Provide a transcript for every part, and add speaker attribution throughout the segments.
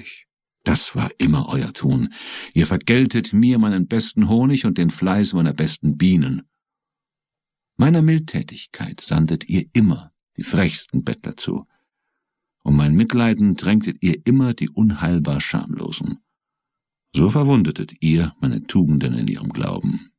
Speaker 1: euch. Das war immer euer Tun. Ihr vergeltet mir meinen besten Honig und den Fleiß meiner besten Bienen. Meiner Mildtätigkeit sandtet ihr immer die frechsten Bettler zu. Um mein Mitleiden drängtet ihr immer die unheilbar Schamlosen. So verwundetet ihr meine Tugenden in ihrem Glauben.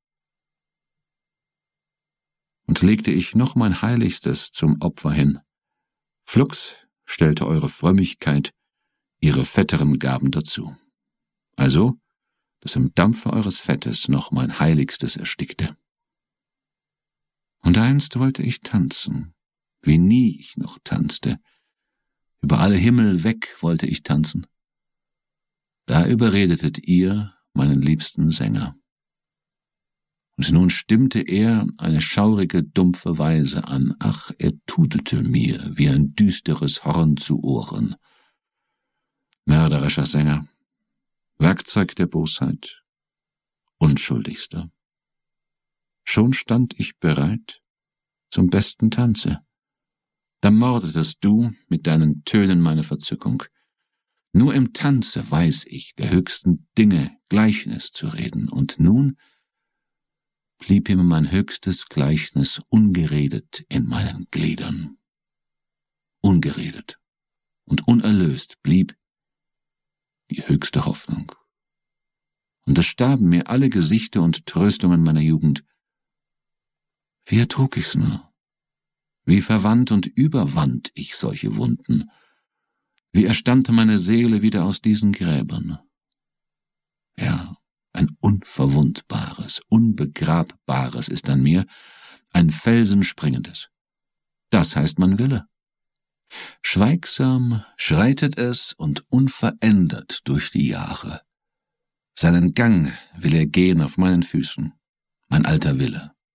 Speaker 1: Und legte ich noch mein Heiligstes zum Opfer hin, flugs stellte eure Frömmigkeit ihre fetteren Gaben dazu. Also, dass im Dampfe eures Fettes noch mein Heiligstes erstickte. Und einst wollte ich tanzen, wie nie ich noch tanzte. Über alle Himmel weg wollte ich tanzen. Da überredetet ihr meinen liebsten Sänger. Und nun stimmte er eine schaurige, dumpfe Weise an. Ach, er tutete mir wie ein düsteres Horn zu Ohren. Mörderischer Sänger, Werkzeug der Bosheit, Unschuldigster. Schon stand ich bereit zum besten Tanze. Da mordetest du mit deinen Tönen meine Verzückung. Nur im Tanze weiß ich, der höchsten Dinge Gleichnis zu reden, und nun blieb ihm mein höchstes Gleichnis ungeredet in meinen Gliedern. Ungeredet und unerlöst blieb die höchste Hoffnung. Und es starben mir alle Gesichter und Tröstungen meiner Jugend. Wie ertrug ich's nur? Wie verwandt und überwand ich solche Wunden? Wie erstammte meine Seele wieder aus diesen Gräbern? Ja, ein unverwundbares, unbegrabbares ist an mir, ein felsenspringendes. Das heißt mein Wille. Schweigsam schreitet es und unverändert durch die Jahre. Seinen Gang will er gehen auf meinen Füßen, mein alter Wille.